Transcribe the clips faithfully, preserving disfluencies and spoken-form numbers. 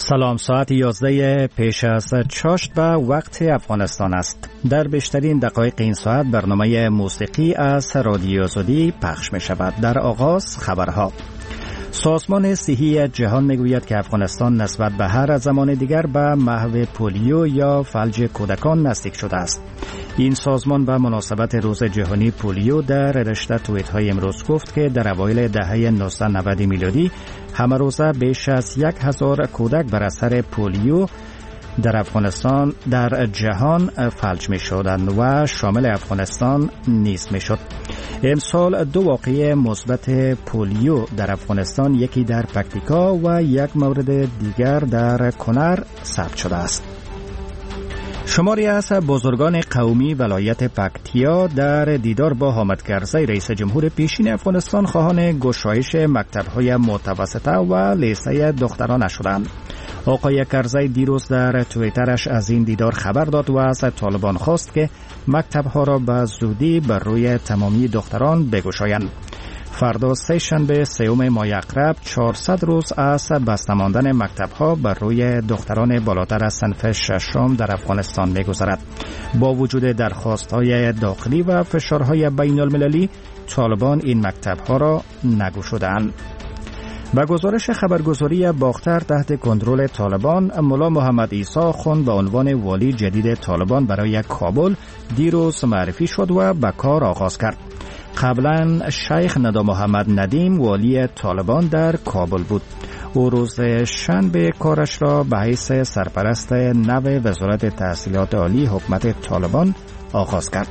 سلام، ساعت یازده پیش از چاشت و وقت افغانستان است. در بیشترین دقایق این ساعت برنامه موسیقی از رادیو آزادی پخش می شود. در آغاز خبرها. سازمان صحی جهان می گوید که افغانستان نسبت به هر زمان دیگر به محو پولیو یا فلج کودکان نزدیک شده است. این سازمان به مناسبت روز جهانی پولیو در رشته توییت های امروز گفت که در اوایل دهه نوزده نود میلادی همه روزه بیش از یک هزار کودک بر اثر پولیو در افغانستان در جهان فلج می شدند و شامل افغانستان نیز می شد. امسال دو واقعه مثبت پولیو در افغانستان، یکی در پکتیکا و یک مورد دیگر در کنر ثبت شده است. شماری از بزرگان قومی ولایت پکتیا در دیدار با حامد کرزی رئیس جمهور پیشین افغانستان خواهان گشایش مکتب‌های متوسطه و لیسه دختران شدند. آقای کرزی دیروز در توییترش از این دیدار خبر داد و از طالبان خواست که مکتب‌ها را به زودی بر روی تمامی دختران بگشایند. فردا سه شنبه سوم ماه اقرب چهارصد روز از بسته ماندن مکتب‌ها بر روی دختران بالاتر از صنف ششم در افغانستان می‌گذرد. با وجود درخواست‌های داخلی و فشارهای بین‌المللی، طالبان این مکتب‌ها را نگشودند. با گزارش خبرگزاری باختر تحت کنترل طالبان، ملا محمد عیسی خان به عنوان والی جدید طالبان برای کابل دیروز معرفی شد و به کار آغاز کرد. قبلا شیخ ندا محمد ندیم والی طالبان در کابل بود. او روز شنبه کارش را به حیث سرپرست نو وزارت تحصیلات عالی حکومت طالبان آغاز کرد.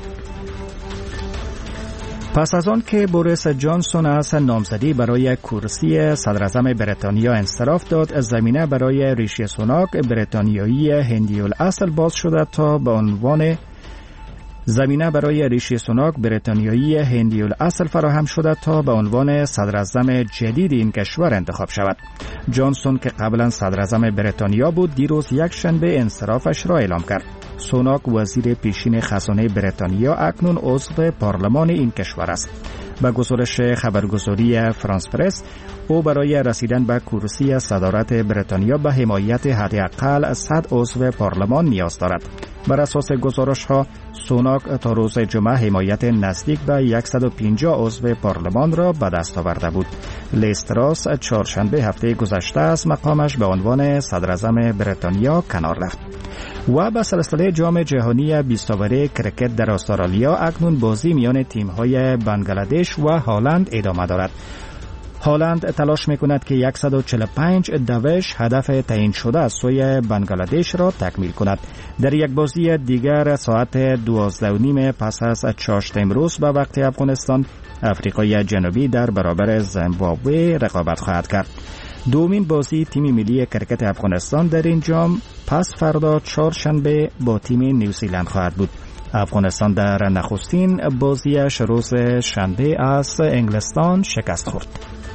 پس از آن که بوریس جانسون از نامزدی برای کرسی صدراعظم بریتانیا انصراف داد، زمینه برای ریشی سوناک بریتانیایی هندی الاصل باز شده تا به عنوان زمینه برای ریشی سوناک بریتانیایی هندی الاصل فراهم شده تا به عنوان صدراعظم جدید این کشور انتخاب شود. جانسون که قبلا صدراعظم بریتانیا بود، دیروز یک شنبه انصرافش را اعلام کرد. سوناک وزیر پیشین خزانه بریتانیا اکنون عضو پارلمان این کشور است. با گزارش خبرگزاری فرانس پرس، او برای رسیدن به کرسی صدارت بریتانیا به حمایت حداقل صد عضو پارلمان نیاز دارد. بر اساس گزارش ها، سوناک تا روز جمعه حمایت نزدیک به صد و پنجاه عضو پارلمان را به دست آورده بود. لیز تراس چهارشنبه هفته گذشته از مقامش به عنوان صدراعظم بریتانیا کنار رفت. و به سلسله جام جهانی بیست اوره کرکت در استرالیا اکنون بازی میان تیم‌های بنگلادش و هالند ادامه دارد. هالند تلاش می‌کند که صد و چهل و پنج دوش هدف تعیین شده از سوی بنگلادش را تکمیل کند. در یک بازی دیگر ساعت دوازده و نیم پس از چاشت امروز به وقت افغانستان، آفریقای جنوبی در برابر زیمبابوه رقابت خواهد کرد. دومین بازی تیم ملی کرکت افغانستان در این جام پس فردا چهارشنبه با تیم نیوزیلند خواهد بود. افغانستان در نخستین بازیش روز شنبه از انگلستان شکست خورد.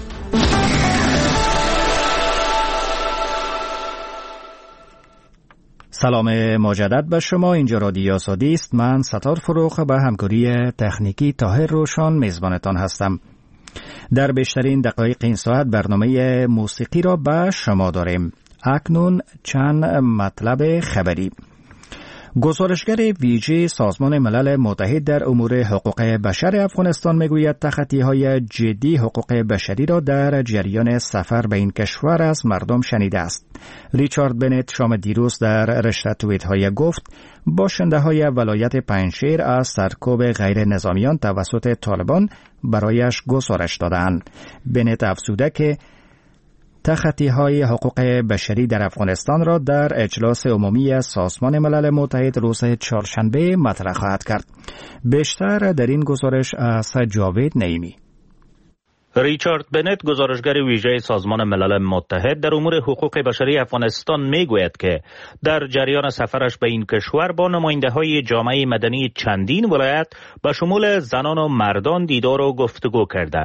سلام مجدد به شما. اینجا رادیو آزادی است. من ستار فروخ به همکاری تکنیکی طاهر روشان میزبانتان هستم. در بیشترین دقایق این ساعت برنامه موسیقی را به شما داریم. اکنون چند مطلب خبری. گزارشگر ویژه سازمان ملل متحد در امور حقوق بشر افغانستان میگوید تخطی‌های جدی حقوق بشری را در جریان سفر به این کشور از مردم شنیده است. ریچارد بنت شام دیروز در رشته توییت‌های گفت باشنده‌های ولایت پنجشیر از سرکوب غیر نظامیان توسط طالبان برایش گزارش دادند. بنت افزوده که تخطی‌های حقوق بشری در افغانستان را در اجلاس عمومی سازمان ملل متحد روز چهارشنبه مطرح خواهد کرد. بیشتر در این گزارش از جاوید نعیمی. ریچارد بنت گزارشگر ویژه سازمان ملل متحد در امور حقوق بشری افغانستان میگوید که در جریان سفرش به این کشور با نماینده‌های جامعه مدنی چندین ولایت به شمول زنان و مردان دیدار و گفتگو کرده.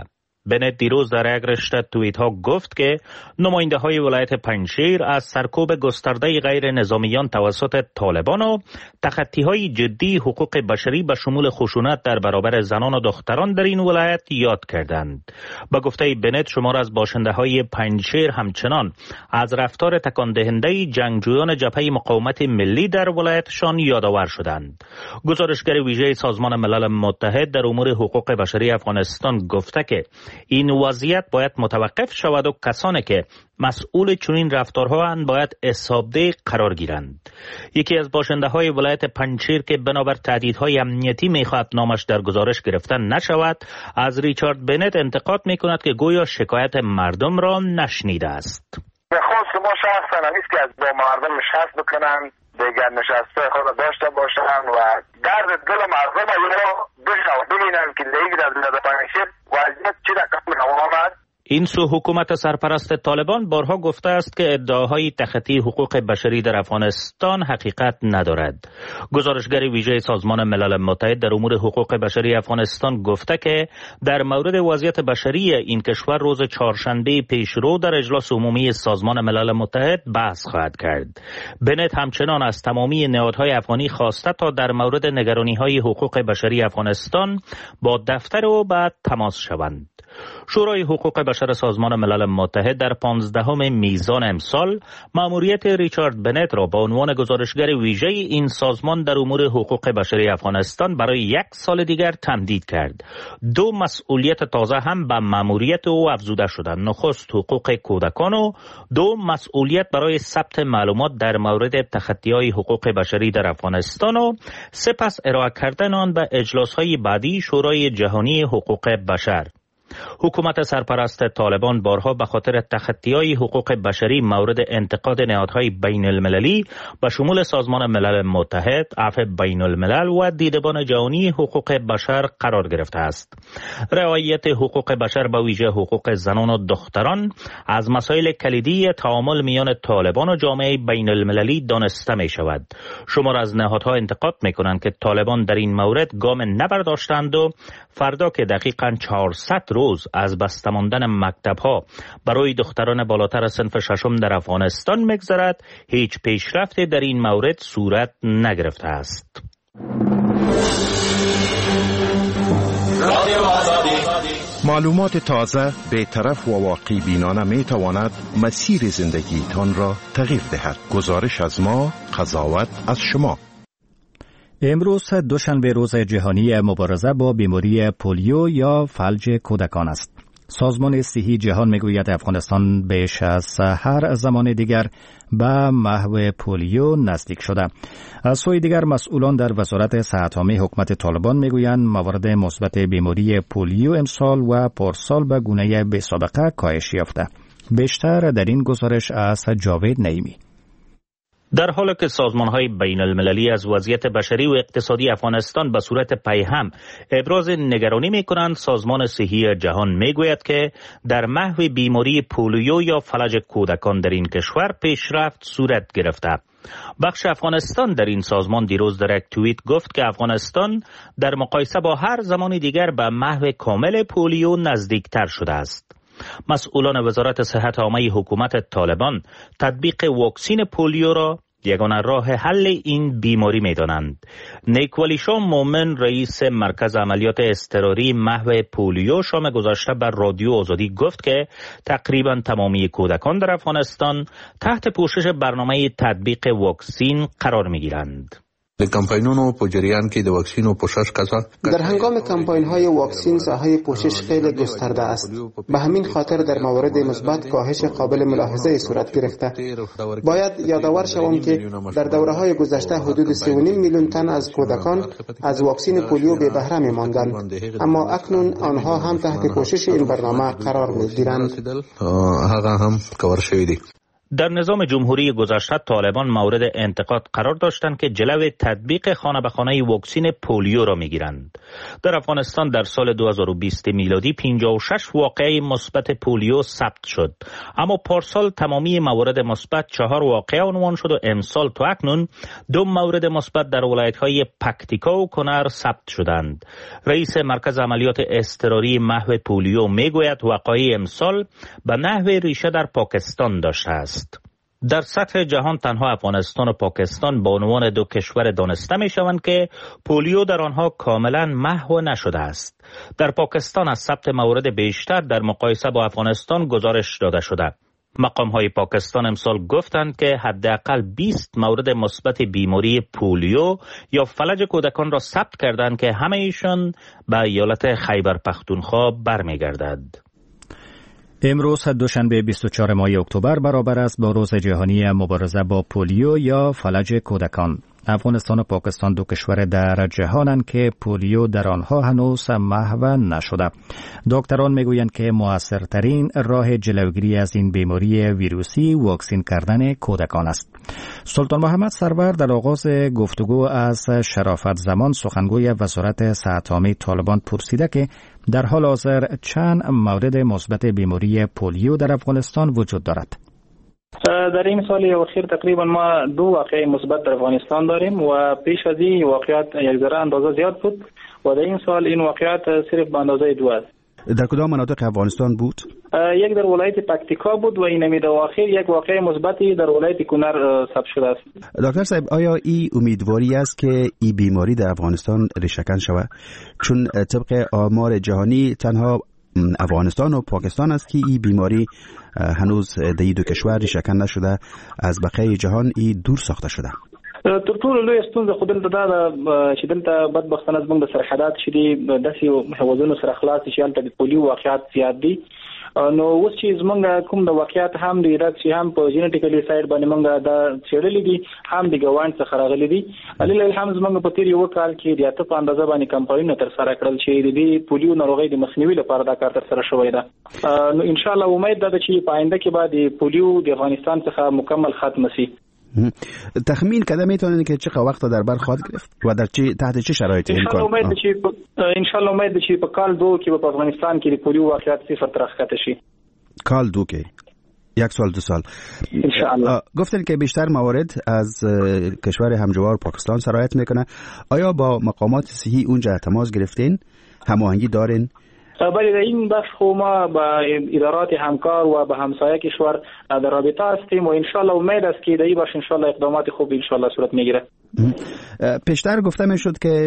بنت دیروز در یک رشته توییت ها گفت که نماینده های ولایت پنجشیر از سرکوب گسترده غیر نظامیان توسط طالبان و تخطی های جدی حقوق بشری به شمول خشونت در برابر زنان و دختران در این ولایت یاد کردند. با گفته بنت شمار از باشنده های پنجشیر همچنان از رفتار تکان دهنده جنگجویان جبهه مقاومت ملی در ولایتشان یادآور شدند. گزارشگر ویژه سازمان ملل متحد در امور حقوق بشری افغانستان گفته که این وضعیت باید متوقف شود و کسانی که مسئول چنین رفتارها اند باید حسابده قرار گیرند. یکی از باشنده های ولایت پنجشیر که بنابر تهدیدهای امنیتی میخواهد نامش در گزارش گرفته نشود از ریچارد بنت انتقاد میکند که گویا شکایت مردم را نشنیده است. خواست ما شخصا نیست که از با مردم نشست بکنن، دیگر نشسته خود داشته باشن و درد دل مردم را بشنوند، ببینن که دیگر در ولایت پنجشیر وضعیت چی رقم آمد. این سو حکومت سرپرست طالبان بارها گفته است که ادعاهای تخطی حقوق بشری در افغانستان حقیقت ندارد. گزارشگر ویژه سازمان ملل متحد در امور حقوق بشری افغانستان گفته که در مورد وضعیت بشری این کشور روز چهارشنبه پیشرو در اجلاس عمومی سازمان ملل متحد بحث خواهد کرد. بنت همچنان از تمامی نهادهای افغانی خواسته تا در مورد نگرانی‌های حقوق بشری افغانستان با دفتر او بعد تماس شوند. شورای حقوق بشر سازمان ملل متحد در پانزدهم میزان امسال مأموریت ریچارد بنت را به عنوان گزارشگر ویژه این سازمان در امور حقوق بشری افغانستان برای یک سال دیگر تمدید کرد. دو مسئولیت تازه هم به مأموریت او افزوده شدند: نخست حقوق کودکان و دو مسئولیت برای ثبت معلومات در مورد تخطی‌های حقوق بشری در افغانستان و سپس ارائه کردن آن به اجلاس‌های بعدی شورای جهانی حقوق بشر. حکومت سرپرست طالبان بارها به خاطر تخطی‌های حقوق بشری مورد انتقاد نهادهای بین المللی به شمول سازمان ملل متحد، عفو بین الملل و دیدبان جهانی حقوق بشر قرار گرفته است. رعایت حقوق بشر به ویژه حقوق زنان و دختران از مسائل کلیدی تعامل میان طالبان و جامعه بین المللی دانسته می شود. شمار از نهادها انتقاد می کنند که طالبان در این مورد گام نبرداشتند و فردا که دقیقاً چهارصد روز از بسته ماندن مکتب‌ها برای دختران بالاتر از صنف ششم در افغانستان می‌گذرد، هیچ پیشرفتی در این مورد صورت نگرفته است. معلومات تازه، بی‌طرف و واقعی بینانه می‌تواند مسیر زندگیتان را تغییر دهد. گزارش از ما، قضاوت از شما. امروز دوشنبه روز جهانی مبارزه با بیماری پولیو یا فلج کودکان است. سازمان صحی جهان میگوید افغانستان بیش از هر زمان دیگر به محو پولیو نزدیک شده. از سوی دیگر مسئولان در وزارت صحت عامه حکومت طالبان میگویند موارد مثبت بیماری پولیو امسال و پارسال به گونه بی‌سابقه کاهش یافته. بیشتر در این گزارش از جاوید نعیمی. در حالی که سازمان‌های بین المللی از وضعیت بشری و اقتصادی افغانستان به صورت پیهم ابراز نگرانی می‌کنند، سازمان صحی جهان می‌گوید که در محو بیماری پولیو یا فلج کودکان در این کشور پیشرفت صورت گرفته. بخش افغانستان در این سازمان دیروز در یک توییت گفت که افغانستان در مقایسه با هر زمان دیگر به محو کامل پولیو نزدیکتر شده است. مسئولان وزارت صحت عامه حکومت طالبان تطبیق واکسین پولیو را یگانه راه حل این بیماری می‌دانند. نیکولی شاه مومن رئیس مرکز عملیات اضطراری محو پولیو شام گذشته بر رادیو آزادی گفت که تقریبا تمامی کودکان در افغانستان تحت پوشش برنامه تطبیق واکسین قرار می‌گیرند. د کمپاینونو په جریان کې د واکسین او پوشش کسا در هنگام کمپاین های واکسین ساحه پوشش خیلی گسترده است. به همین خاطر در موارد مثبت کاهش قابل ملاحظه صورت گرفته. باید یادآور شوم که در دوره های گذشته حدود سه و نیم میلیون تن از کودکان از واکسین پولیو بی بهره می‌ماندند، اما اکنون آنها هم تحت پوشش این برنامه قرار می‌گیرند. هغه هم کور شوی دی. در نظام جمهوری گذشته طالبان مورد انتقاد قرار داشتند که جلوی تطبیق خانه به خانه واکسن پولیو را میگیرند. در افغانستان در سال دو هزار و بیست میلادی پنجاه و شش واقعه مثبت پولیو ثبت شد، اما پارسال تمامی موارد مثبت چهار واقعه عنوان شد و امسال تا اکنون دو مورد مثبت در ولایت‌های پکتیکا و کنر ثبت شدند. رئیس مرکز عملیات اضطراری محو پولیو میگوید وقایع امسال به نحو ریشه در پاکستان داشته است. در سطح جهان تنها افغانستان و پاکستان به عنوان دو کشور دانسته می شوند که پولیو در آنها کاملا محو نشده است. در پاکستان از ثبت موارد بیشتر در مقایسه با افغانستان گزارش داده شده. مقام های پاکستان امسال گفتند که حداقل بیست مورد مثبت بیماری پولیو یا فلج کودکان را ثبت کردند که همه ایشان به ایالت خیبر پختونخوا برمیگردد. امروز دوشنبه بیست و چهارم ماه اکتبر برابر است با روز جهانی مبارزه با پولیو یا فلج کودکان. افغانستان و پاکستان دو کشور در جهانند که پولیو در آنها هنوز محو نشده. دکتران میگویند که مؤثرترین راه جلوگیری از این بیماری ویروسی واکسین کردن کودکان است. سلطان محمد سرور در آغاز گفتگو از شرافت زمان سخنگوی وزارت صحت عامه طالبان پرسیده که در حال حاضر چند مورد مثبت بیماری پولیو در افغانستان وجود دارد. در این سال اخیر تقریبا ما دو واقعه مثبت در افغانستان داریم و پیش از این واقعات یک ذره اندازه زیاد بود و در این سال این واقعات صرف به اندازه دو است. در کدام مناطق افغانستان بود؟ یک در ولایت پکتیکا بود و این امید اخیر یک واقعه مثبتی در ولایت کنر ثبت شده است. دکتر صاحب آیا این امیدواری است که این بیماری در افغانستان ریشه‌کن شود؟ چون طبق آمار جهانی تنها افغانستان و پاکستان است که این بیماری هنوز در این دو کشور ریشه‌کن نشده، از بقیه جهان این دور ساخته شده. تر ټولو لوی ستونزه خو دلته دا ده چې دلته بدبختانه زموږ د سرحدات چې دي داسې هوازونو سره خلاص شي هلته د پولیو واقعات زیات دي. نو اوس چې زموږ کوم د واقعات هم د عراق چې هم په جینټیکلی سایډ باندې موږ دا څېړلي دي هم د ګاونډ څخه راغلي دي. علیل هم زموږ په تیر یو کال کې د اته په اندازه باندې کمپاینونه تر سره کړل چې د دې پولیو ناروغۍ د مخنیوي لپاره دا کار تر سره شوی ده. نو ان شاء الله امید ده چې په آینده کې به د پولیو د افغانستان څخه مکمل ختم شي. تخمین کده میتونید که چقدر وقت در بر خواهد گرفت و در چه تحت چه شرایطی امکان؟ ان شاء الله امید چې په کال دو کې په افغانستان کې د پولیو واقعیت صفر تر راښکته شي. کال دو کې یک سال دو سال ان شاء الله. گفتن که بیشتر موارد از کشور همجوار پاکستان سرایت میکنه. آیا با مقامات صحی اونجا تماس گرفتین؟ هماهنگی دارین؟ بله در این بخش خو ما با ادارات همکار و با همسایه کشور در رابطه هستیم و انشالله امید است که در این بخش انشالله اقدامات خوب انشالله صورت میگیره. پیشتر گفته میشد که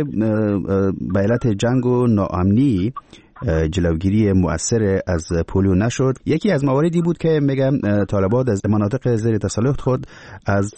به علت جنگ و ناامنی جلوگیری مؤثر از پولیو نشد. یکی از مواردی بود که میگم طالبان از مناطق زیر تسلط خود از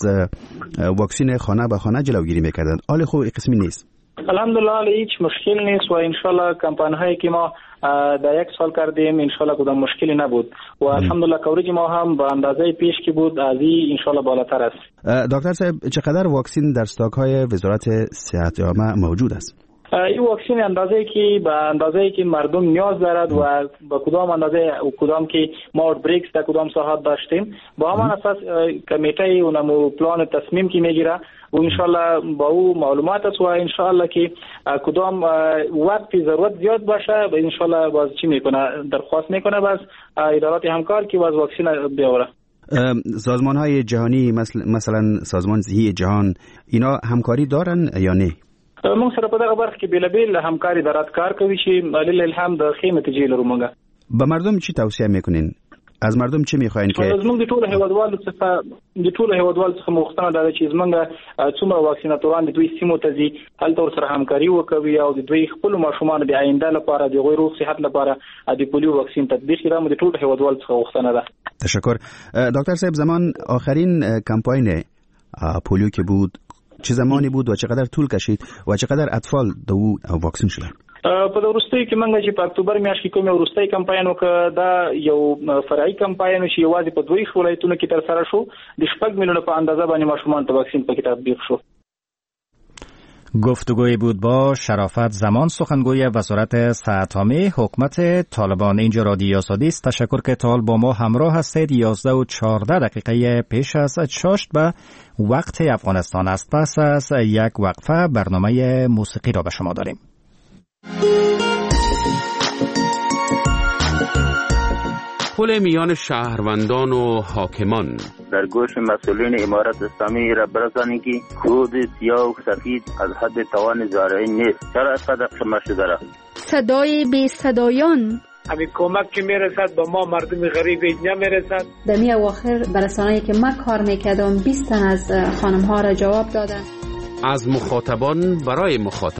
واکسن خانه به خانه جلوگیری میکردند. حال خوب قسمی نیست. الحمدلله هیچ مشکل نیست و انشالله کمپانی هایی که ما در یک سال کردیم انشالله کدام مشکلی نبود و الحمدلله کوریج ما هم به اندازه پیش که بود از این انشالله بالاتر است. دکتر صاحب چقدر واکسن در استاک های وزارت صحت عامه موجود است؟ این واکسن اندازه‌ای که به اندازه‌ای که مردم نیاز دارد و با کدام اندازه و کدام که ما اوت بریکس در کدام ساحات داشتیم با همان اساس کمیته اونمو پلان تصمیم که میگیره و انشالله با او معلومات است و انشالله که کدام وقتی ضرورت زیاد باشه انشالله باز چی میکنه درخواست میکنه باز ادارات همکار که باز واکسن بیاوره. سازمان های جهانی مثل مثلا سازمان صحی جهان اینا همکاری دارن یا نه؟ موږ سره په دغه برخه کې بیلابیل همکاري ادارات کار کوي چې لله الحمد د ښې نتیجې لرو. موږ به مردم چی توصیه میکنین؟ از مردم چی میخواین که زموږ د ټولو هیوادوالو څخه د ټولو هیوادوالو څخه مغوښتنه ده چې زموږ څومره واکسیناتوران د دوی سیمو ته ځي هلته ورسره همکاري وکوي او د دوی خپل ماشومان د آینده لپاره د غوړ روغ صحت لپاره د پولیو واکسین تطبیق کړي. موږ د ټولو هیوادوالو څخه غوښتنه ده. تشکر. دکتر صاحب زمان آخرین کمپاین پولیو که بود چه زمانی بود و چقدر طول کشید و چقدر اطفال د او واکسین شدن؟ په وروستیو کې موږ چې په اکتوبر میاشت کې کوم وروستي کمپاین وکړ دا یو فرعي کمپاین چې یوازې په دوی ولایتونو کې تر سره شو. د شپږ میلیونه په اندازه باندې ماشومان ته واکسین پکې تطبیق شو. گفتگوی بود با شرافت زمان، سخنگوی وزارت صحت عامه حکومت طالبان. اینجا رادیو آزادی است. تشکر که تا با ما همراه هستید. یازده و چهارده دقیقه پیش از چاشت به وقت افغانستان است. پس از یک وقفه برنامه موسیقی را به شما داریم. پل میان شهروندان و حاکمان. در گوش مسئولین امارت اسلامی را برسانید که کود سیاه و سفید از حد توان زارعی نیست. چرا اینقدر شما شده را؟ صدای بی صدایان. همین کمک که میرسد به ما مردم غریب اینجا میرسد. در می اواخر برسانه‌ای که من کار میکردم بیست تن از خانم ها را جواب دادن. از مخاطبان برای مخاطب.